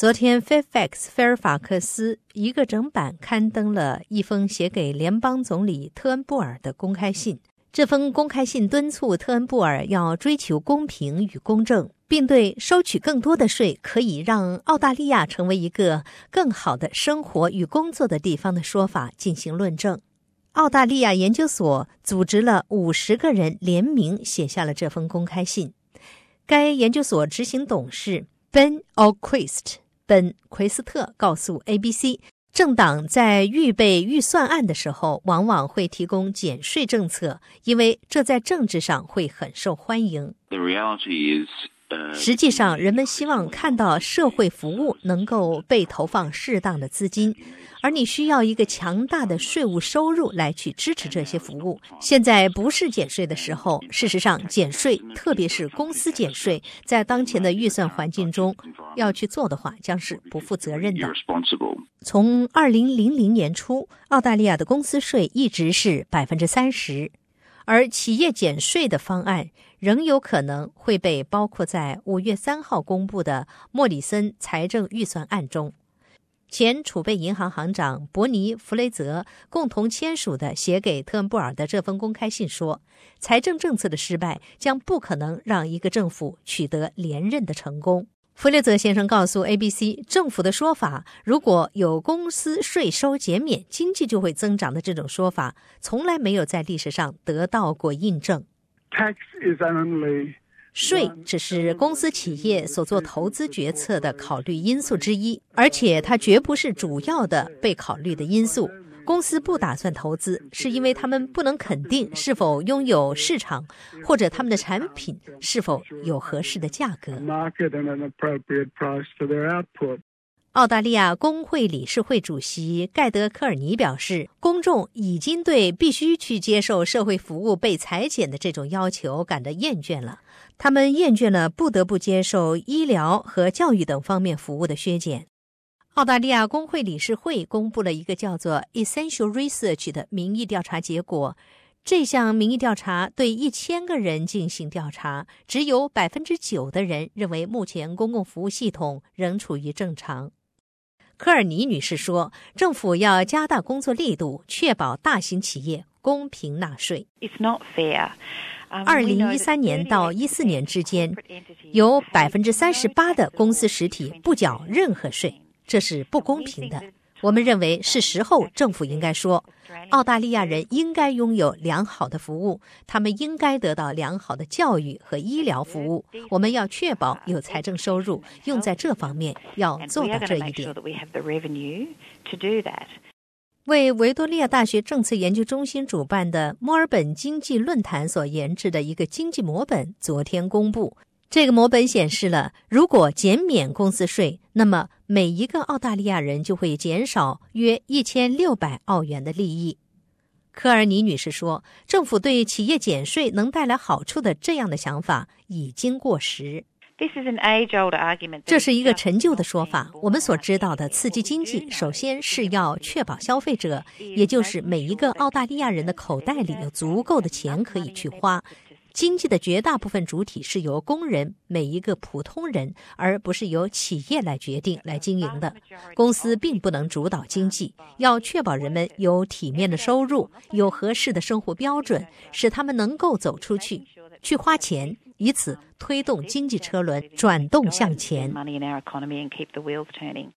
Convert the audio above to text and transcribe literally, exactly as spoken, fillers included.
昨天 Fairfax 菲尔法克斯一个整版刊登了一封写给联邦总理特恩布尔的公开信。这封公开信敦促特恩布尔要追求公平与公正，并对收取更多的税可以让澳大利亚成为一个更好的生活与工作的地方的说法进行论证。澳大利亚研究所组织了五十个人联名写下了这封公开信。该研究所执行董事 Ben O'Quist 本奎斯特告诉 A B C， 政党在预备预算案的时候往往会提供减税政策，因为这在政治上会很受欢迎。 The reality is 实际上，人们希望看到社会服务能够被投放适当的资金，而你需要一个强大的税务收入来去支持这些服务。现在不是减税的时候，事实上，减税，特别是公司减税，在当前的预算环境中要去做的话，将是不负责任的。从二零零零年初，澳大利亚的公司税一直是百分之三十。而企业减税的方案仍有可能会被包括在五月三号公布的莫里森财政预算案中。前储备银行行长伯尼·弗雷泽共同签署的写给特恩布尔的这封公开信说，财政政策的失败将不可能让一个政府取得连任的成功。弗雷泽先生告诉 A B C， 政府的说法如果有公司税收减免，经济就会增长的这种说法从来没有在历史上得到过印证。税只是公司企业所做投资决策的考虑因素之一，而且它绝不是主要的被考虑的因素。公司不打算投资，是因为他们不能肯定是否拥有市场，或者他们的产品是否有合适的价格。澳大利亚工会理事会主席盖德·科尔尼表示，公众已经对必须去接受社会服务被裁减的这种要求感到厌倦了，他们厌倦了不得不接受医疗和教育等方面服务的削减。澳大利亚工会理事会公布了一个叫做 Essential Research 的民意调查结果。这项民意调查对一千个人进行调查，只有 百分之九 的人认为目前公共服务系统仍处于正常。科尔尼女士说，政府要加大工作力度，确保大型企业公平纳税。二零一三年到一四年之间，有 百分之三十八 的公司实体不缴任何税，这是不公平的。我们认为是时候政府应该说，澳大利亚人应该拥有良好的服务，他们应该得到良好的教育和医疗服务。我们要确保有财政收入用在这方面，要做到这一点。为维多利亚大学政策研究中心主办的墨尔本经济论坛所研制的一个经济模本昨天公布。这个模本显示了，如果减免公司税，那么每一个澳大利亚人就会减少约一千六百澳元的利益。科尔尼女士说，政府对企业减税能带来好处的这样的想法已经过时。这是一个陈旧的说法。我们所知道的刺激经济，首先是要确保消费者，也就是每一个澳大利亚人的口袋里有足够的钱可以去花。经济的绝大部分主体是由工人，每一个普通人，而不是由企业来决定来经营的。公司并不能主导经济，要确保人们有体面的收入，有合适的生活标准，使他们能够走出去，去花钱，以此推动经济车轮转动向前。